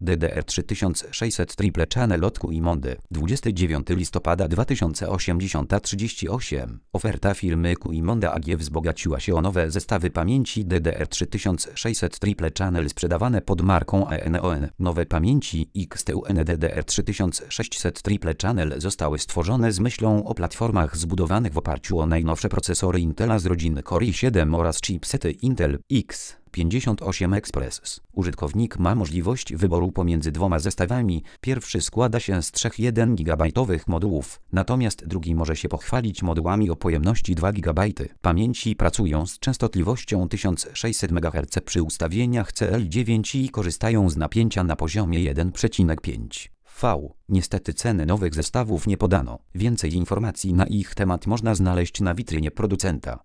DDR3600 Triple Channel od QIMONDY. 29 listopada 2080-38. Oferta firmy QIMONDA AG wzbogaciła się o nowe zestawy pamięci DDR3600 Triple Channel sprzedawane pod marką ENON. Nowe pamięci XTUN DDR3600 Triple Channel zostały stworzone z myślą o platformach zbudowanych w oparciu o najnowsze procesory Intela z rodziny Core i7 oraz chipsety Intel X58 Express. Użytkownik ma możliwość wyboru pomiędzy dwoma zestawami. Pierwszy składa się z 3 1 GB modułów, natomiast drugi może się pochwalić modułami o pojemności 2 GB pamięci. Pracują z częstotliwością 1600 MHz przy ustawieniach CL9 i korzystają z napięcia na poziomie 1,5 V. Niestety ceny nowych zestawów nie podano. Więcej informacji na ich temat można znaleźć na witrynie producenta.